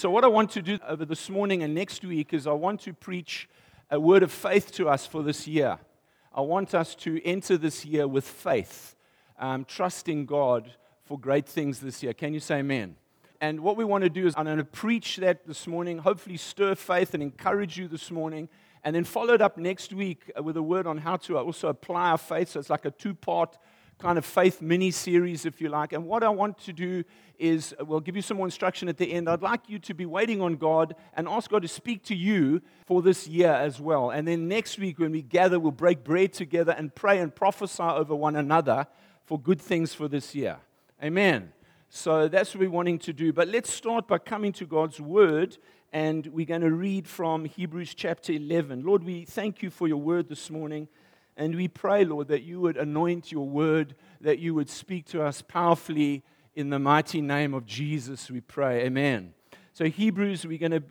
So what I want to do over this morning and next week is I want to preach a word of faith to us for this year. I want us to enter this year with faith, trusting God for great things this year. Can you say amen? And what we want to do is I'm going to preach that this morning, hopefully stir faith and encourage you this morning, and then follow it up next week with a word on how to also apply our faith. So it's like a two-part kind of faith mini-series, if you like. And what I want to do is, we'll give you some more instruction at the end. I'd like you to be waiting on God and ask God to speak to you for this year as well. And then next week when we gather, we'll break bread together and pray and prophesy over one another for good things for this year. Amen. So that's what we're wanting to do. But let's start by coming to God's Word, and we're going to read from Hebrews chapter 11. Lord, we thank you for your Word this morning. And we pray, Lord, that you would anoint your word, that you would speak to us powerfully in the mighty name of Jesus, we pray. Amen. So Hebrews,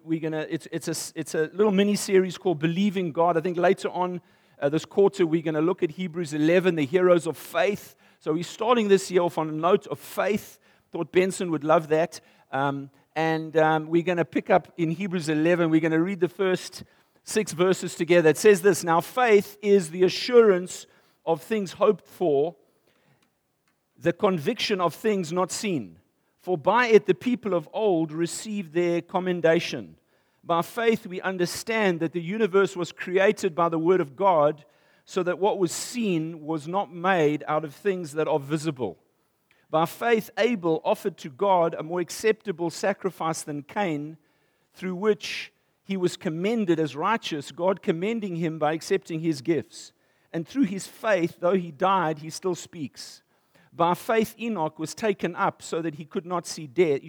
it's a little mini-series called Believing God. I think later on this quarter, we're going to look at Hebrews 11, the heroes of faith. So we're starting this year off on a note of faith. Thought Benson would love that. We're going to pick up in Hebrews 11. We're going to read the first 6 verses together. It says this: Now faith is the assurance of things hoped for, the conviction of things not seen. For by it the people of old received their commendation. By faith we understand that the universe was created by the word of God, so that what was seen was not made out of things that are visible. By faith Abel offered to God a more acceptable sacrifice than Cain, through which he was commended as righteous, God commending him by accepting his gifts. And through his faith, though he died, he still speaks. By faith Enoch was taken up so that he should not see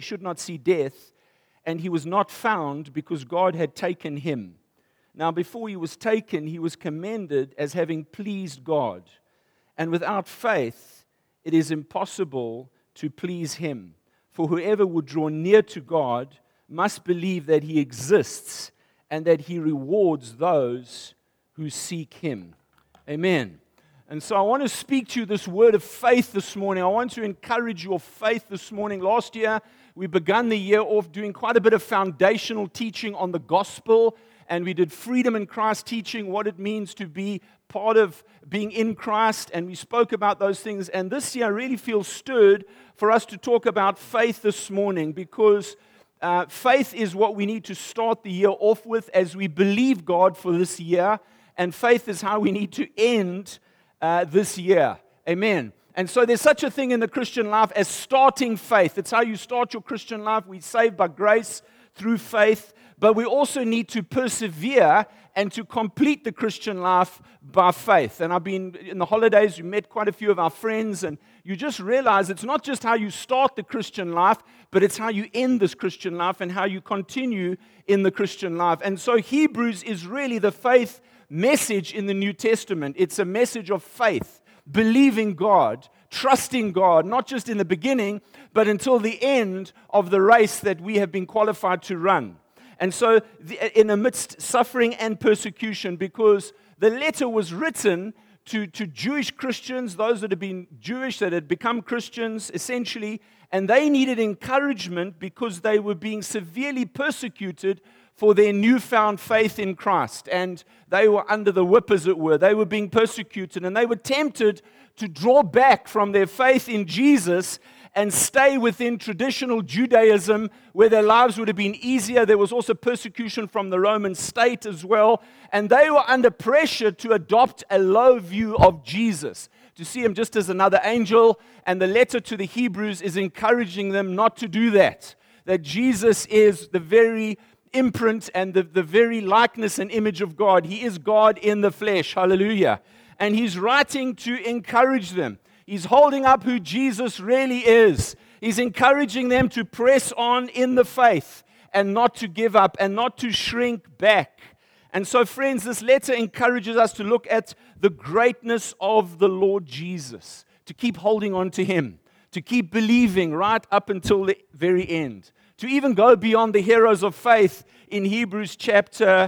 death, and he was not found because God had taken him. Now before he was taken, he was commended as having pleased God. And without faith, it is impossible to please him. For whoever would draw near to God must believe that he exists and that he rewards those who seek him. Amen. And so I want to speak to you this word of faith this morning. I want to encourage your faith this morning. Last year, we began the year off doing quite a bit of foundational teaching on the gospel, and we did freedom in Christ teaching, what it means to be part of being in Christ, and we spoke about those things. And this year I really feel stirred for us to talk about faith this morning, because faith is what we need to start the year off with as we believe God for this year, and faith is how we need to end this year. Amen. And so there's such a thing in the Christian life as starting faith. It's how you start your Christian life. We're saved by grace through faith, but we also need to persevere and to complete the Christian life by faith. And I've been in the holidays, we met quite a few of our friends, and you just realize it's not just how you start the Christian life, but it's how you end this Christian life and how you continue in the Christian life. And so Hebrews is really the faith message in the New Testament. It's a message of faith, believing God, trusting God, not just in the beginning, but until the end of the race that we have been qualified to run. And so in amidst suffering and persecution, because the letter was written to Jewish Christians, those that had been Jewish, that had become Christians essentially, and they needed encouragement because they were being severely persecuted for their newfound faith in Christ. And they were under the whip, as it were. They were being persecuted, and they were tempted to draw back from their faith in Jesus and stay within traditional Judaism, where their lives would have been easier. There was also persecution from the Roman state as well. And they were under pressure to adopt a low view of Jesus, to see him just as another angel. And the letter to the Hebrews is encouraging them not to do that. That Jesus is the very imprint and the very likeness and image of God. He is God in the flesh. Hallelujah. And he's writing to encourage them. He's holding up who Jesus really is. He's encouraging them to press on in the faith and not to give up and not to shrink back. And so, friends, this letter encourages us to look at the greatness of the Lord Jesus, to keep holding on to him, to keep believing right up until the very end, to even go beyond the heroes of faith in Hebrews chapter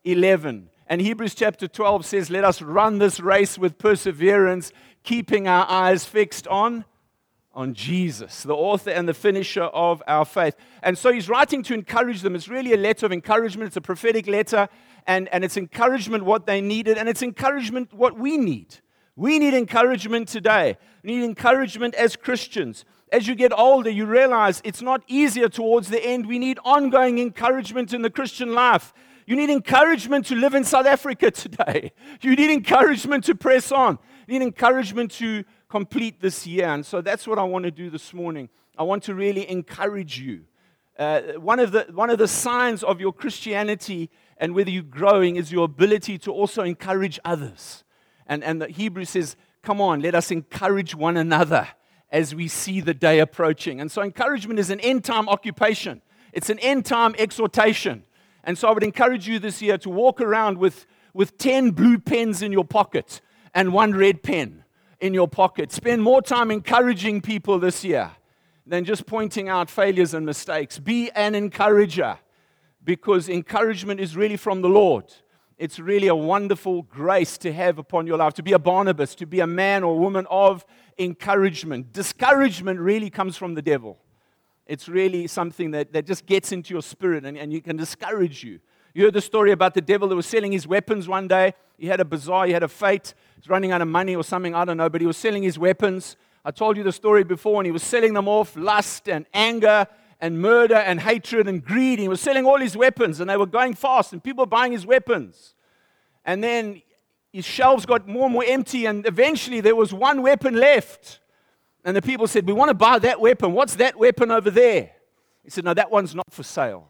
11. And Hebrews chapter 12 says, let us run this race with perseverance, keeping our eyes fixed on on Jesus, the author and the finisher of our faith. And so he's writing to encourage them. It's really a letter of encouragement. It's a prophetic letter, and it's encouragement what they needed, and it's encouragement what we need. We need encouragement today. We need encouragement as Christians. As you get older, you realize it's not easier towards the end. We need ongoing encouragement in the Christian life. You need encouragement to live in South Africa today. You need encouragement to press on. You need encouragement to complete this year. And so that's what I want to do this morning. I want to really encourage you. One of the signs of your Christianity and whether you're growing is your ability to also encourage others. And the Hebrew says, come on, let us encourage one another as we see the day approaching. And so encouragement is an end-time occupation. It's an end-time exhortation. And so I would encourage you this year to walk around with 10 blue pens in your pocket and 1 red pen in your pocket. Spend more time encouraging people this year than just pointing out failures and mistakes. Be an encourager, because encouragement is really from the Lord. It's really a wonderful grace to have upon your life, to be a Barnabas, to be a man or woman of encouragement. Discouragement really comes from the devil. It's really something that just gets into your spirit and you can discourage you. You heard the story about the devil that was selling his weapons one day. He had a bazaar, he had a fete. He's running out of money or something, I don't know, but he was selling his weapons. I told you the story before, and he was selling them off, lust and anger and murder and hatred and greed. He was selling all his weapons, and they were going fast, and people were buying his weapons. And then his shelves got more and more empty, and eventually there was one weapon left. And the people said, we want to buy that weapon. What's that weapon over there? He said, no, that one's not for sale.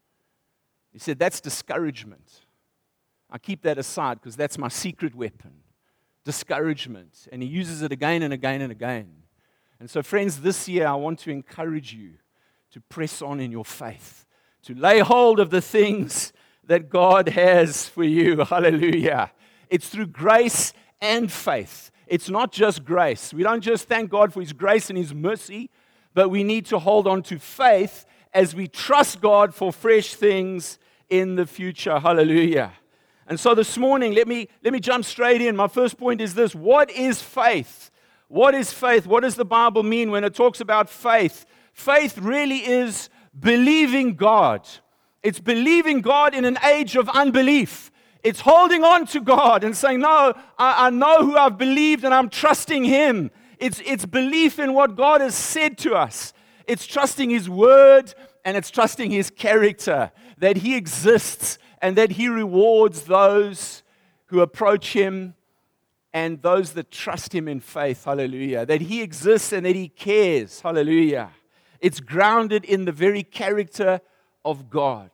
He said, that's discouragement. I keep that aside because that's my secret weapon. Discouragement. And he uses it again and again and again. And so, friends, this year I want to encourage you to press on in your faith, to lay hold of the things that God has for you. Hallelujah. It's through grace and faith. It's not just grace. We don't just thank God for His grace and His mercy, but we need to hold on to faith as we trust God for fresh things in the future. Hallelujah. And so this morning, let me jump straight in. My first point is this. What is faith? What is faith? What does the Bible mean when it talks about faith? Faith really is believing God. It's believing God in an age of unbelief. It's holding on to God and saying, no, I know who I've believed and I'm trusting Him. It's belief in what God has said to us. It's trusting His word and it's trusting His character, that He exists and that He rewards those who approach Him and those that trust Him in faith. Hallelujah. That He exists and that He cares. Hallelujah. It's grounded in the very character of God.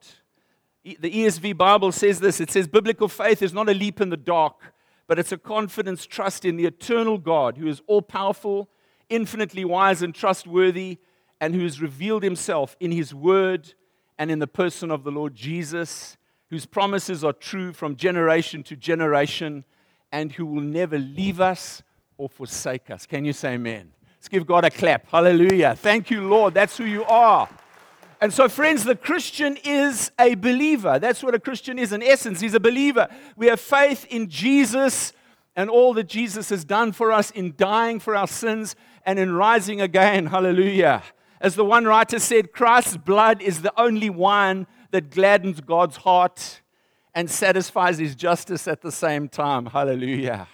The ESV Bible says this. It says, biblical faith is not a leap in the dark, but it's a confidence, trust in the eternal God who is all-powerful, infinitely wise and trustworthy, and who has revealed Himself in His word and in the person of the Lord Jesus, whose promises are true from generation to generation, and who will never leave us or forsake us. Can you say amen? Let's give God a clap. Hallelujah. Thank you, Lord. That's who you are. And so, friends, the Christian is a believer. That's what a Christian is in essence. He's a believer. We have faith in Jesus and all that Jesus has done for us in dying for our sins and in rising again. Hallelujah. As the one writer said, Christ's blood is the only wine that gladdens God's heart and satisfies His justice at the same time. Hallelujah.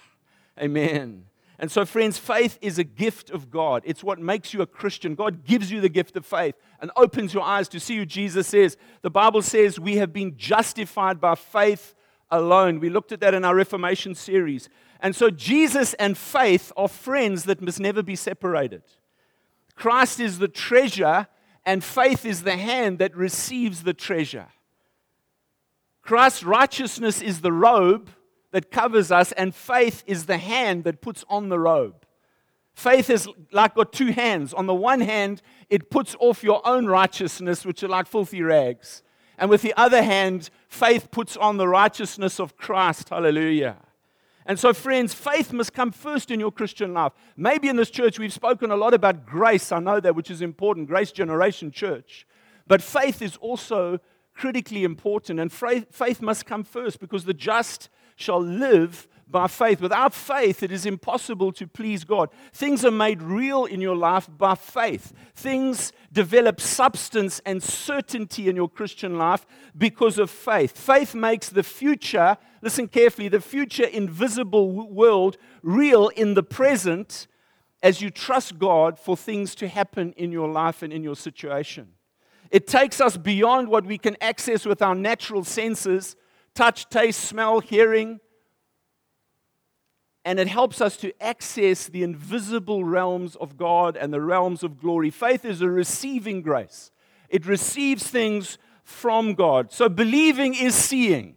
Amen. And so, friends, faith is a gift of God. It's what makes you a Christian. God gives you the gift of faith and opens your eyes to see who Jesus is. The Bible says we have been justified by faith alone. We looked at that in our Reformation series. And so Jesus and faith are friends that must never be separated. Christ is the treasure and faith is the hand that receives the treasure. Christ's righteousness is the robe that covers us, and faith is the hand that puts on the robe. Faith is like got two hands. On the one hand, it puts off your own righteousness, which are like filthy rags. And with the other hand, faith puts on the righteousness of Christ. Hallelujah. And so, friends, faith must come first in your Christian life. Maybe in this church we've spoken a lot about grace. I know that, which is important. Grace Generation Church. But faith is also critically important. And faith must come first because the just shall live by faith. Without faith, it is impossible to please God. Things are made real in your life by faith. Things develop substance and certainty in your Christian life because of faith. Faith makes the future, listen carefully, the future invisible world real in the present as you trust God for things to happen in your life and in your situation. It takes us beyond what we can access with our natural senses, touch, taste, smell, hearing, and it helps us to access the invisible realms of God and the realms of glory. Faith is a receiving grace. It receives things from God. So believing is seeing.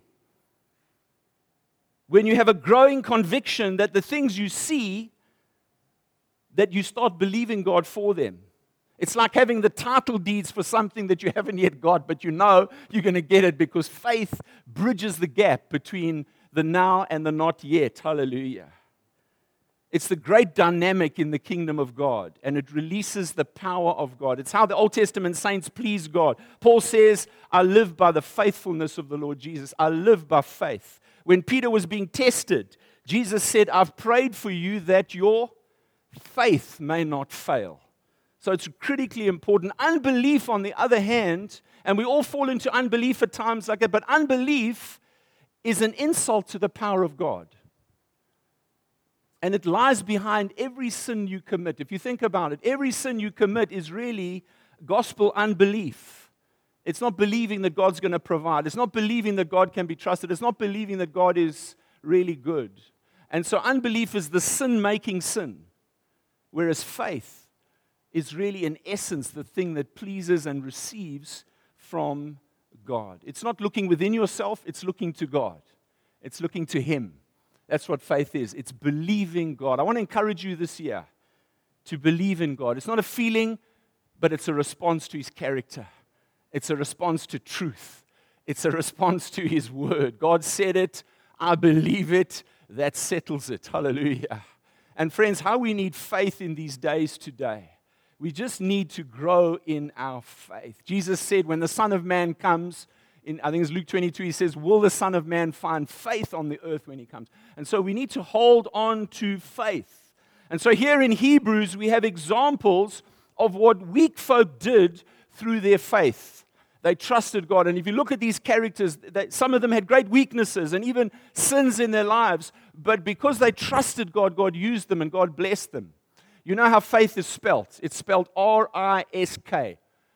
When you have a growing conviction that the things you see, that you start believing God for them. It's like having the title deeds for something that you haven't yet got, but you know you're going to get it because faith bridges the gap between the now and the not yet. Hallelujah. It's the great dynamic in the kingdom of God, and it releases the power of God. It's how the Old Testament saints please God. Paul says, I live by the faithfulness of the Lord Jesus. I live by faith. When Peter was being tested, Jesus said, I've prayed for you that your faith may not fail. So it's critically important. Unbelief, on the other hand, and we all fall into unbelief at times like that, but unbelief is an insult to the power of God. And it lies behind every sin you commit. If you think about it, every sin you commit is really gospel unbelief. It's not believing that God's going to provide. It's not believing that God can be trusted. It's not believing that God is really good. And so unbelief is the sin-making sin, whereas faith is really, in essence, the thing that pleases and receives from God. It's not looking within yourself, it's looking to God. It's looking to Him. That's what faith is. It's believing God. I want to encourage you this year to believe in God. It's not a feeling, but it's a response to His character. It's a response to truth. It's a response to His word. God said it, I believe it, that settles it. Hallelujah. And friends, how we need faith in these days today. We just need to grow in our faith. Jesus said, when the Son of Man comes, I think it's Luke 22, He says, will the Son of Man find faith on the earth when He comes? And so we need to hold on to faith. And so here in Hebrews, we have examples of what weak folk did through their faith. They trusted God. And if you look at these characters, some of them had great weaknesses and even sins in their lives. But because they trusted God, God used them and God blessed them. You know how faith is spelt? It's spelled R-I-S-K.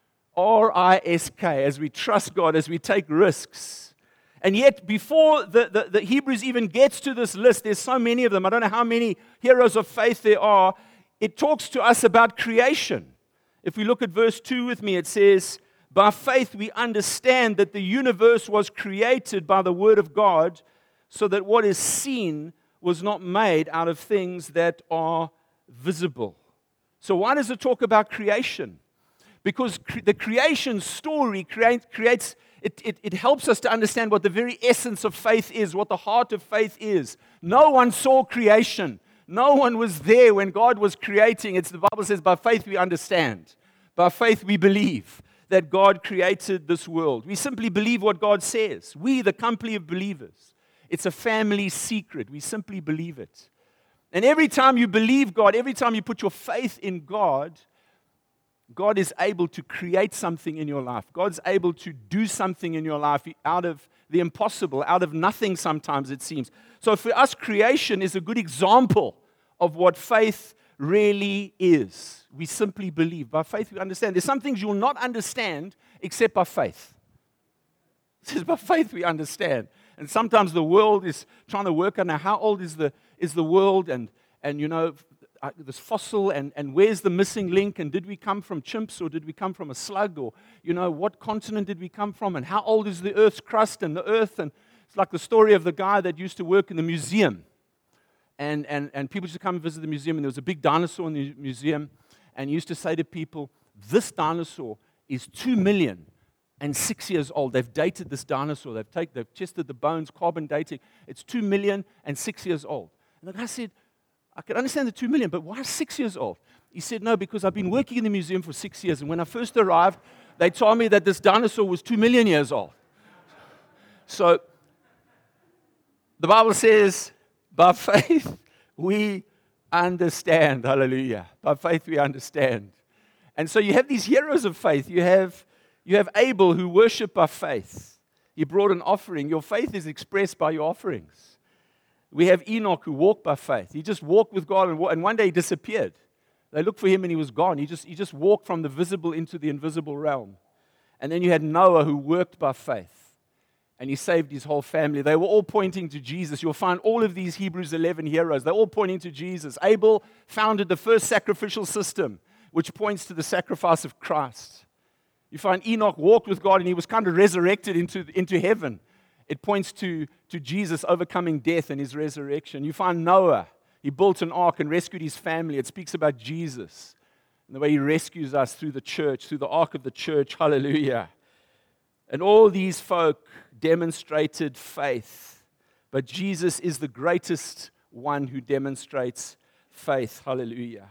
R-I-S-K, as we trust God, as we take risks. And yet, before the Hebrews even gets to this list, there's so many of them. I don't know how many heroes of faith there are. It talks to us about creation. If we look at verse 2 with me, it says, by faith we understand that the universe was created by the word of God, so that what is seen was not made out of things that are visible. So why does it talk about creation? Because the creation story creates, it helps us to understand what the very essence of faith is, what the heart of faith is. No one saw creation. No one was there when God was creating. The Bible says, by faith we understand. By faith we believe that God created this world. We simply believe what God says. We, the company of believers. It's a family secret. We simply believe it. And every time you believe God, every time you put your faith in God, God is able to create something in your life. God's able to do something in your life out of the impossible, out of nothing sometimes it seems. So for us, creation is a good example of what faith really is. We simply believe. By faith we understand. There's some things you will not understand except by faith. It says by faith we understand. And sometimes the world is trying to work on how old is the world, and you know, this fossil, and where's the missing link, and did we come from chimps, or did we come from a slug, or, you know, what continent did we come from, and how old is the earth's crust and the earth. And it's like the story of the guy that used to work in the museum, and people used to come and visit the museum, and there was a big dinosaur in the museum, and he used to say to people, this dinosaur is 2,000,006 years old. They've dated this dinosaur. They've tested the bones, carbon dating. It's 2,000,006 years old. And the guy said, I can understand the 2 million, but why 6 years old? He said, no, because I've been working in the museum for 6 years, and when I first arrived, they told me that this dinosaur was 2 million years old. So the Bible says By faith, we understand. Hallelujah. By faith, we understand. And so you have these heroes of faith. You have Abel who worshiped by faith. He brought an offering. Your faith is expressed by your offerings. We have Enoch who walked by faith. He just walked with God, and one day he disappeared. They looked for him and he was gone. He just walked from the visible into the invisible realm. And then you had Noah who worked by faith, and he saved his whole family. They were all pointing to Jesus. You'll find all of these Hebrews 11 heroes. They're all pointing to Jesus. Abel founded the first sacrificial system, which points to the sacrifice of Christ. You find Enoch walked with God, and he was kind of resurrected into heaven. It points to Jesus overcoming death and his resurrection. You find Noah. He built an ark and rescued his family. It speaks about Jesus and the way he rescues us through the church, through the ark of the church. Hallelujah. And all these folk demonstrated faith. But Jesus is the greatest one who demonstrates faith. Hallelujah.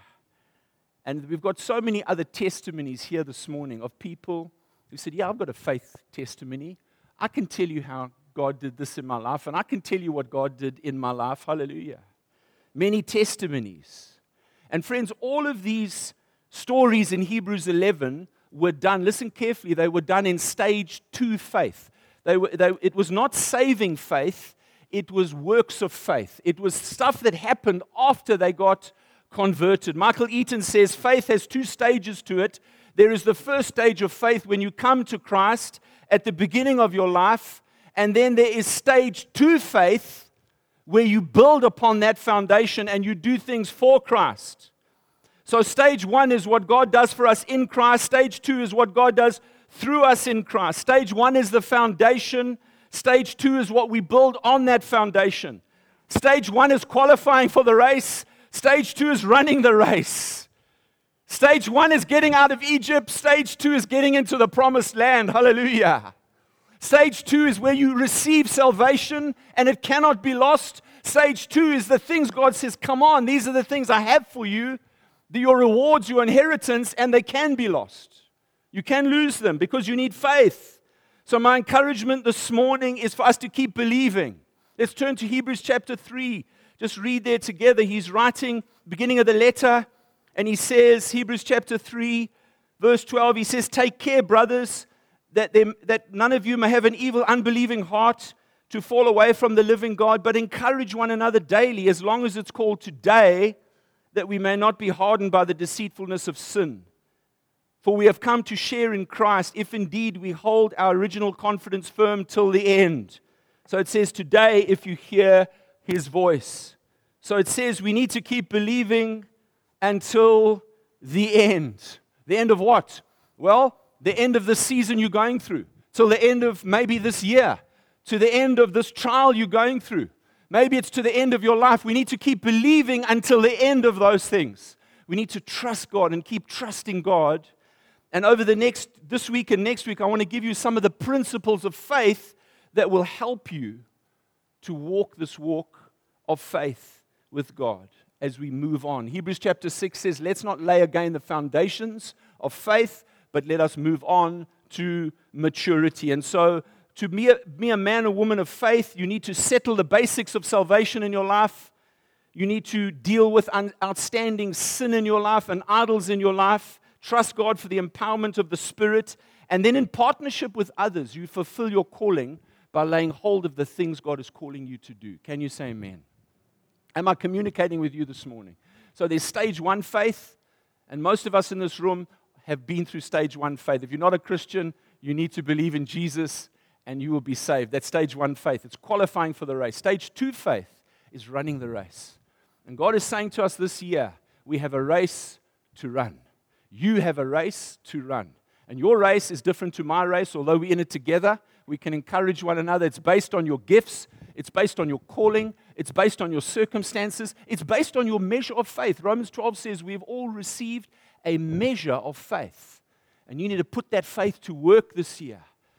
And we've got so many other testimonies here this morning of people who said, yeah, I've got a faith testimony. I can tell you how God did this in my life, and I can tell you what God did in my life. Hallelujah. Many testimonies. And friends, all of these stories in Hebrews 11 were done, listen carefully, they were done in stage 2 faith. It was not saving faith, it was works of faith. It was stuff that happened after they got converted. Michael Eaton says faith has 2 stages to it. There is the first stage of faith when you come to Christ at the beginning of your life, and then there is stage 2 faith where you build upon that foundation and you do things for Christ. So stage 1 is what God does for us in Christ. Stage 2 is what God does through us in Christ. Stage 1 is the foundation. Stage 2 is what we build on that foundation. Stage 1 is qualifying for the race. Stage 2 is running the race. Stage 1 is getting out of Egypt. Stage 2 is getting into the promised land. Hallelujah. Stage 2 is where you receive salvation and it cannot be lost. Stage 2 is the things God says, come on, these are the things I have for you. They're your rewards, your inheritance, and they can be lost. You can lose them because you need faith. So my encouragement this morning is for us to keep believing. Let's turn to Hebrews chapter 3. Just read there together. He's writing, beginning of the letter, and he says, Hebrews chapter 3, verse 12, he says, take care, brothers, that none of you may have an evil, unbelieving heart to fall away from the living God, but encourage one another daily, as long as it's called today, that we may not be hardened by the deceitfulness of sin. For we have come to share in Christ, if indeed we hold our original confidence firm till the end. So it says today, if you hear His voice. So it says we need to keep believing until the end. The end of what? Well, the end of the season you're going through, till the end of maybe this year, to the end of this trial you're going through. Maybe it's to the end of your life. We need to keep believing until the end of those things. We need to trust God and keep trusting God. And over this week and next week, I want to give you some of the principles of faith that will help you to walk this walk of faith with God as we move on. Hebrews chapter 6 says, let's not lay again the foundations of faith, but let us move on to maturity. And so, to be a man or woman of faith, you need to settle the basics of salvation in your life. You need to deal with outstanding sin in your life and idols in your life. Trust God for the empowerment of the Spirit. And then in partnership with others, you fulfill your calling by laying hold of the things God is calling you to do. Can you say amen? Am I communicating with you this morning? So there's stage 1 faith, and most of us in this room have been through stage 1 faith. If you're not a Christian, you need to believe in Jesus and you will be saved. That's stage 1 faith. It's qualifying for the race. Stage 2 faith is running the race. And God is saying to us this year, we have a race to run. You have a race to run. And your race is different to my race. Although we're in it together, we can encourage one another. It's based on your gifts. It's based on your calling. It's based on your circumstances. It's based on your measure of faith. Romans 12 says we've all received a measure of faith. And you need to put that faith to work this year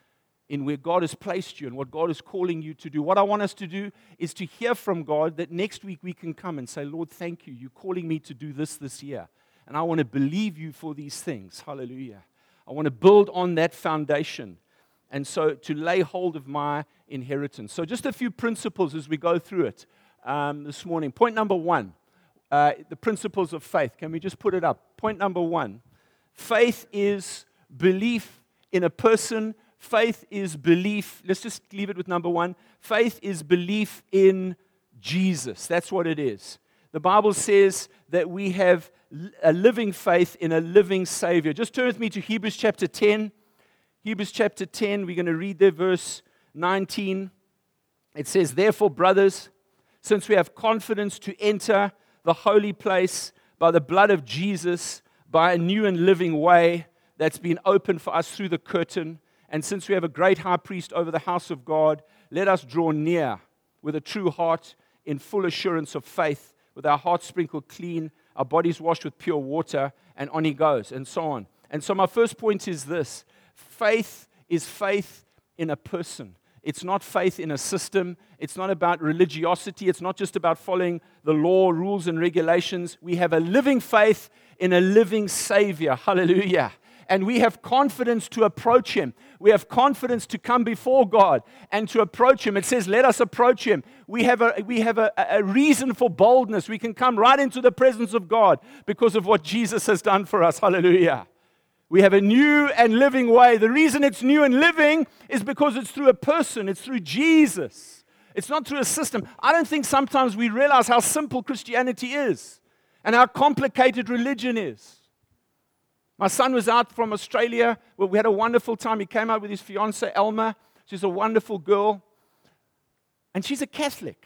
in where God has placed you and what God is calling you to do. What I want us to do is to hear from God that next week we can come and say, Lord, thank you. You're calling me to do this year. And I want to believe you for these things. Hallelujah. I want to build on that foundation. And so to lay hold of my inheritance. So just a few principles as we go through it. this morning. Point number one, the principles of faith. Can we just put it up? Point number one, faith is belief in a person. Faith is belief. Let's just leave it with number one. Faith is belief in Jesus. That's what it is. The Bible says that we have a living faith in a living Savior. Just turn with me to Hebrews chapter 10. Hebrews chapter 10, we're going to read there verse 19. It says, therefore, brothers, since we have confidence to enter the holy place by the blood of Jesus, by a new and living way that's been opened for us through the curtain, and since we have a great high priest over the house of God, let us draw near with a true heart in full assurance of faith, with our hearts sprinkled clean, our bodies washed with pure water, and on he goes, and so on. And so my first point is this. Faith is faith in a person. It's not faith in a system. It's not about religiosity. It's not just about following the law, rules, and regulations. We have a living faith in a living Savior. Hallelujah. And we have confidence to approach Him. We have confidence to come before God and to approach Him. It says, let us approach Him. We have a reason for boldness. We can come right into the presence of God because of what Jesus has done for us. Hallelujah. We have a new and living way. The reason it's new and living is because it's through a person. It's through Jesus. It's not through a system. I don't think sometimes we realize how simple Christianity is and how complicated religion is. My son was out from Australia. Well, we had a wonderful time. He came out with his fiancée, Elma. She's a wonderful girl. And she's a Catholic.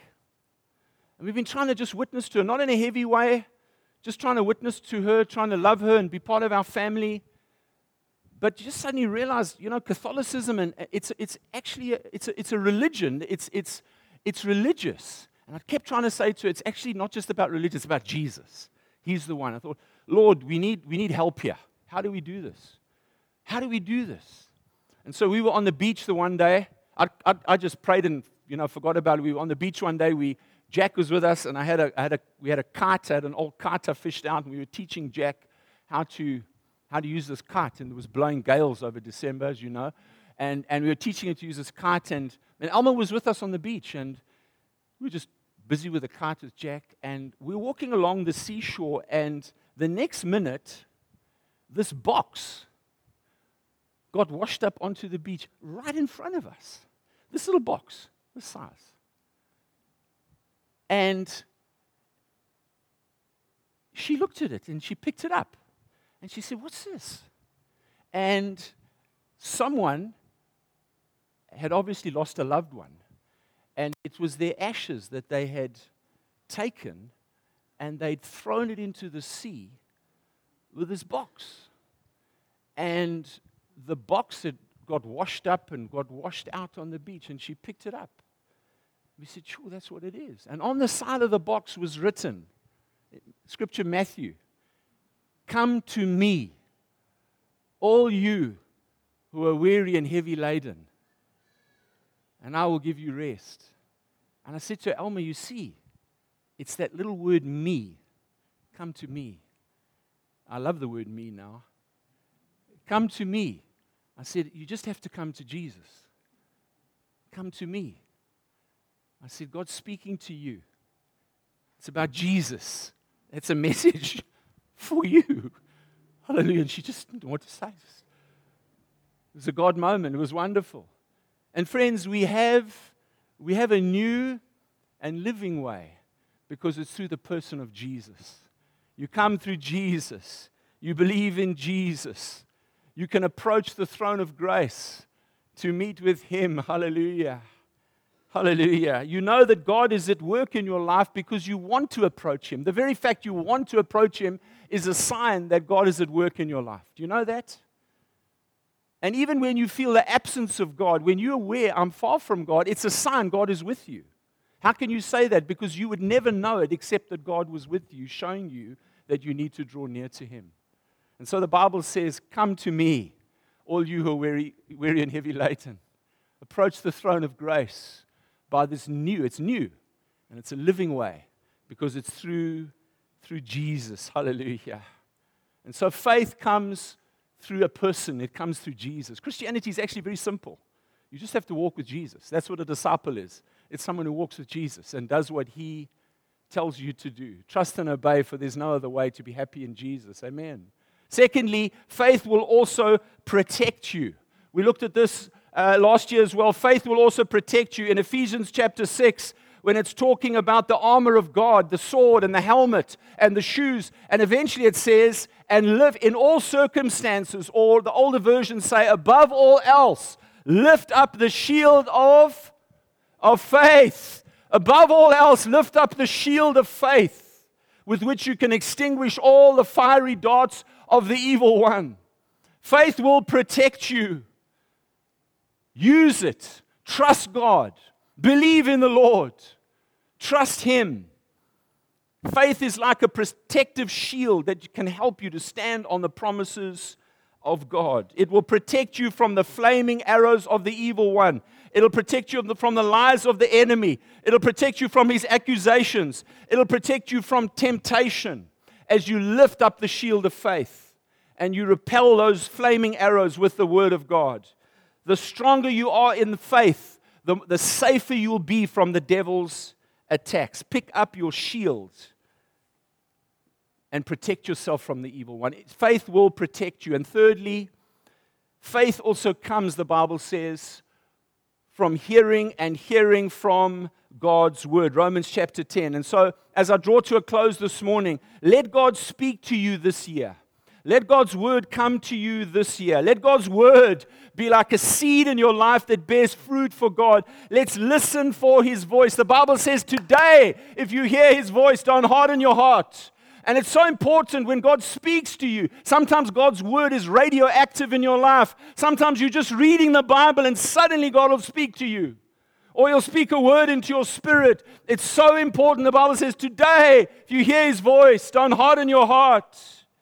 And we've been trying to just witness to her, not in a heavy way, just trying to witness to her, trying to love her and be part of our family. But you just suddenly realize, Catholicism, and it's actually a religion. It's religious. And I kept trying to say to her, it's actually not just about religion, it's about Jesus. He's the one. I thought, Lord, we need help here. How do we do this? How do we do this? And so we were on the beach the one day. I just prayed and forgot about it. We were on the beach one day. Jack was with us, and we had a kite. I had an old kite I fished out, and we were teaching Jack how to use this kite. And it was blowing gales over December, as you know. And we were teaching him to use this kite. And Alma was with us on the beach, and we were just busy with the kite with Jack. And we were walking along the seashore, and the next minute, this box got washed up onto the beach right in front of us. This little box, this size. And she looked at it and she picked it up. And she said, what's this? And someone had obviously lost a loved one. And it was their ashes that they had taken and they'd thrown it into the sea with this box. And the box had got washed up and got washed out on the beach, and she picked it up. We said, sure, that's what it is. And on the side of the box was written, Scripture, Matthew, come to me, all you who are weary and heavy laden, and I will give you rest. And I said to her, Elma, you see, it's that little word me. Come to me. I love the word me now. Come to me. I said, you just have to come to Jesus. Come to me. I said, God's speaking to you. It's about Jesus. It's a message for you. Hallelujah. And she just didn't know what to say. It was a God moment. It was wonderful. And friends, we have a new and living way because it's through the person of Jesus. You come through Jesus. You believe in Jesus. You can approach the throne of grace to meet with Him. Hallelujah. Hallelujah. You know that God is at work in your life because you want to approach Him. The very fact you want to approach Him is a sign that God is at work in your life. Do you know that? And even when you feel the absence of God, when you're aware, I'm far from God, it's a sign God is with you. How can you say that? Because you would never know it except that God was with you, showing you that you need to draw near to Him. And so the Bible says, come to me, all you who are weary and heavy laden. Approach the throne of grace by this new, it's new, and it's a living way because it's through Jesus. Hallelujah. And so faith comes through a person. It comes through Jesus. Christianity is actually very simple. You just have to walk with Jesus. That's what a disciple is. It's someone who walks with Jesus and does what He tells you to do. Trust and obey, for there's no other way to be happy in Jesus. Amen. Secondly, faith will also protect you. We looked at this last year as well. Faith will also protect you. In Ephesians chapter 6, when it's talking about the armor of God, the sword and the helmet and the shoes, and eventually it says, and live in all circumstances, or the older versions say, above all else, lift up the shield of faith. Above all else, lift up the shield of faith, with which you can extinguish all the fiery darts of the evil one. Faith will protect you. Use it. Trust God. Believe in the Lord. Trust Him. Faith is like a protective shield that can help you to stand on the promises of God. It will protect you from the flaming arrows of the evil one. It'll protect you from the lies of the enemy. It'll protect you from his accusations. It'll protect you from temptation as you lift up the shield of faith and you repel those flaming arrows with the word of God. The stronger you are in faith, the safer you'll be from the devil's attacks. Pick up your shield and protect yourself from the evil one. Faith will protect you. And thirdly, faith also comes, the Bible says, from hearing and hearing from God's word. Romans chapter 10. And so, as I draw to a close this morning, let God speak to you this year. Let God's word come to you this year. Let God's word be like a seed in your life that bears fruit for God. Let's listen for His voice. The Bible says today, if you hear His voice, don't harden your heart. And it's so important when God speaks to you. Sometimes God's word is radioactive in your life. Sometimes you're just reading the Bible and suddenly God will speak to you. Or He'll speak a word into your spirit. It's so important. The Bible says today, if you hear His voice, don't harden your heart.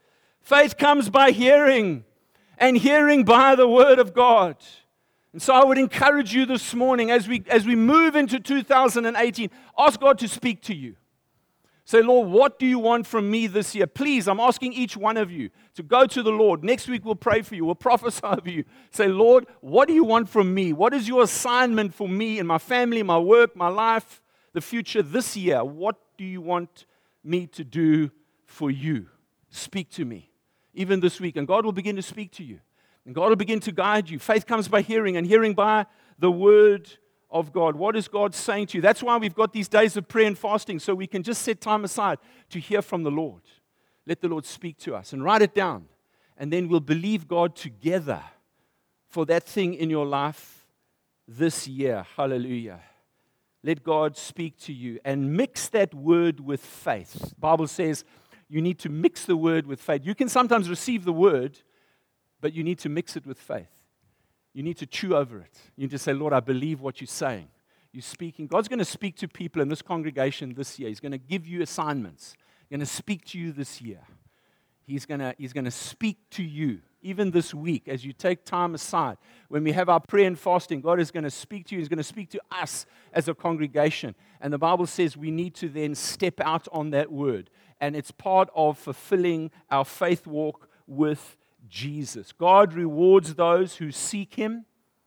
Faith comes by hearing, and hearing by the word of God. And so I would encourage you this morning, as we move into 2018, ask God to speak to you. Say, Lord, what do you want from me this year? Please, I'm asking each one of you to go to the Lord. Next week we'll pray for you. We'll prophesy over you. Say, Lord, what do you want from me? What is your assignment for me and my family, my work, my life, the future this year? What do you want me to do for you? Speak to me. Even this week, and God will begin to speak to you, and God will begin to guide you. Faith comes by hearing, and hearing by the word of God. What is God saying to you? That's why we've got these days of prayer and fasting, so we can just set time aside to hear from the Lord. Let the Lord speak to us, and write it down, and then we'll believe God together for that thing in your life this year. Hallelujah. Let God speak to you, and mix that word with faith. The Bible says, you need to mix the word with faith. You can sometimes receive the word, but you need to mix it with faith. You need to chew over it. You need to say, Lord, I believe what you're saying. You're speaking. God's going to speak to people in this congregation this year. He's going to give you assignments. He's going to speak to you this year. He's going to speak to you even this week as you take time aside. When we have our prayer and fasting, God is going to speak to you. He's going to speak to us as a congregation. And the Bible says we need to then step out on that word. And it's part of fulfilling our faith walk with Jesus. God rewards those who seek Him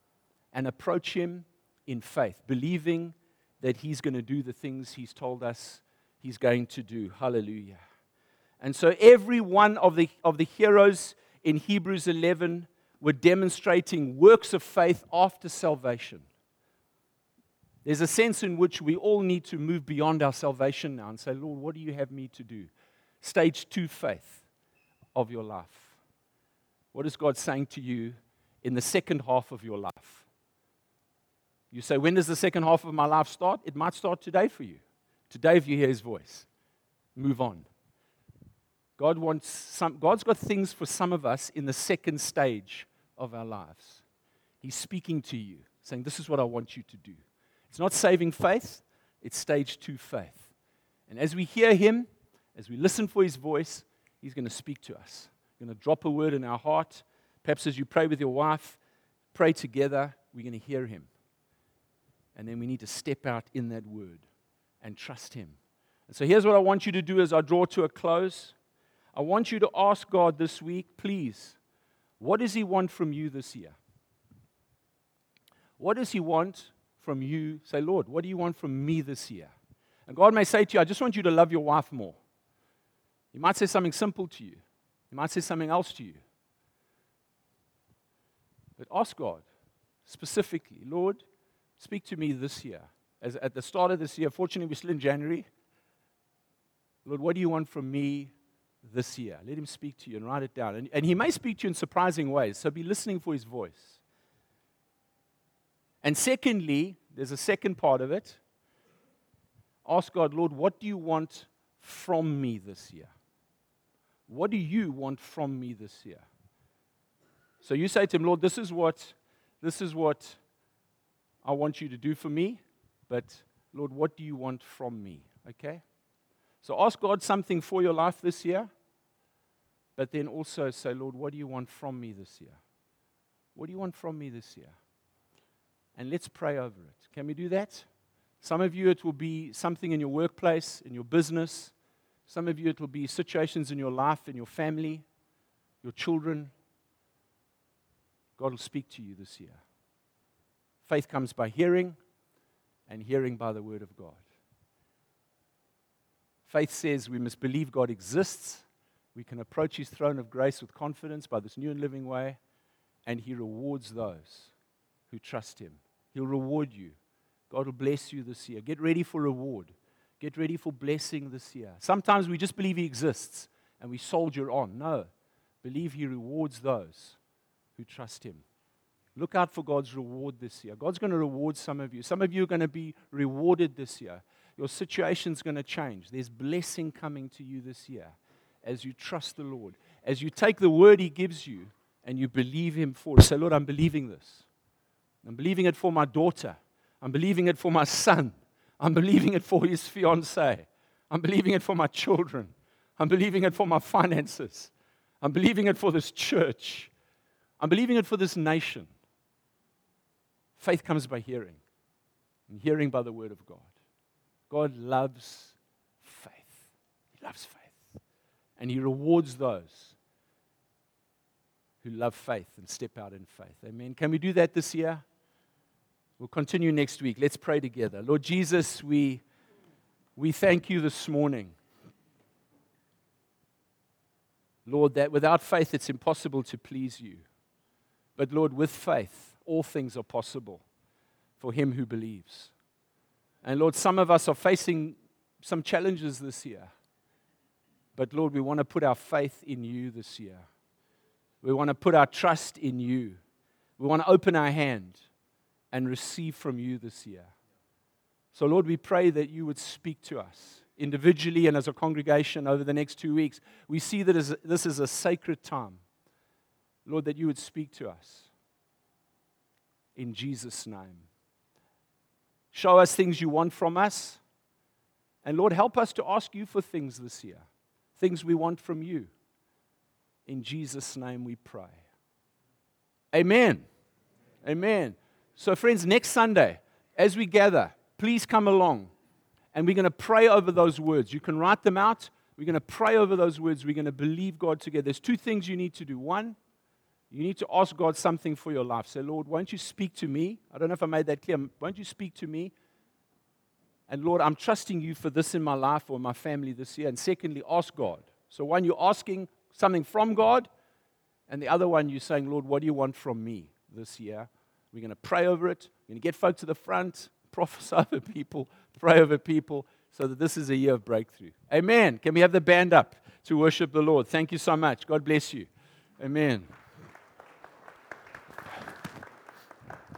and approach Him in faith, believing that He's going to do the things He's told us He's going to do. Hallelujah. And so every one of the heroes in Hebrews 11 were demonstrating works of faith after salvation. There's a sense in which we all need to move beyond our salvation now and say, Lord, what do you have me to do? Stage 2 faith of your life. What is God saying to you in the second half of your life? You say, when does the second half of my life start? It might start today for you. Today, if you hear His voice, move on. God's got things for some of us in the second stage of our lives. He's speaking to you, saying, this is what I want you to do. It's not saving faith, it's stage 2 faith. And as we hear Him, as we listen for His voice, He's going to speak to us. He's going to drop a word in our heart. Perhaps as you pray with your wife, pray together, we're going to hear Him. And then we need to step out in that word and trust Him. And so here's what I want you to do as I draw to a close. I want you to ask God this week, please, what does He want from you this year? What does He want from you? Say, Lord, what do you want from me this year? And God may say to you, I just want you to love your wife more. He might say something simple to you. He might say something else to you. But ask God specifically, Lord, speak to me this year. As at the start of this year, fortunately we're still in January. Lord, what do you want from me this year? Let him speak to you and write it down. And he may speak to you in surprising ways, so be listening for his voice. And secondly, there's a second part of it. Ask God, Lord, what do you want from me this year? What do you want from me this year? So you say to him, Lord, this is what I want you to do for me, but Lord, what do you want from me? Okay? So ask God something for your life this year, but then also say, Lord, what do you want from me this year? What do you want from me this year? And let's pray over it. Can we do that? Some of you, it will be something in your workplace, in your business. Some of you, it will be situations in your life, in your family, your children. God will speak to you this year. Faith comes by hearing, and hearing by the word of God. Faith says we must believe God exists. We can approach his throne of grace with confidence by this new and living way, and he rewards those who trust him. He'll reward you. God will bless you this year. Get ready for reward. Get ready for blessing this year. Sometimes we just believe he exists and we soldier on. No, believe he rewards those who trust him. Look out for God's reward this year. God's going to reward some of you. Some of you are going to be rewarded this year. Your situation's going to change. There's blessing coming to you this year as you trust the Lord. As you take the word he gives you and you believe him for it. Say, Lord, I'm believing this. I'm believing it for my daughter. I'm believing it for my son. I'm believing it for his fiancée. I'm believing it for my children. I'm believing it for my finances. I'm believing it for this church. I'm believing it for this nation. Faith comes by hearing, and hearing by the word of God. God loves faith. He loves faith. And he rewards those who love faith and step out in faith. Amen. Can we do that this year? We'll continue next week. Let's pray together. Lord Jesus, we thank you this morning. Lord, that without faith it's impossible to please you. But Lord, with faith, all things are possible for him who believes. And Lord, some of us are facing some challenges this year. But Lord, we want to put our faith in you this year. We want to put our trust in you. We want to open our hand and receive from you this year. So Lord, we pray that you would speak to us individually and as a congregation over the next 2 weeks. We see that this is a sacred time. Lord, that you would speak to us in Jesus' name. Show us things you want from us. And Lord, help us to ask you for things this year, things we want from you. In Jesus' name we pray. Amen. Amen. So friends, next Sunday, as we gather, please come along. And we're going to pray over those words. You can write them out. We're going to pray over those words. We're going to believe God together. There's 2 things you need to do. One, you need to ask God something for your life. Say, Lord, won't you speak to me? I don't know if I made that clear. Won't you speak to me? And Lord, I'm trusting you for this in my life or my family this year. And secondly, ask God. So one, you're asking something from God. And the other one, you're saying, Lord, what do you want from me this year? We're going to pray over it. We're going to get folk to the front, prophesy over people, pray over people, so that this is a year of breakthrough. Amen. Can we have the band up to worship the Lord? Thank you so much. God bless you. Amen.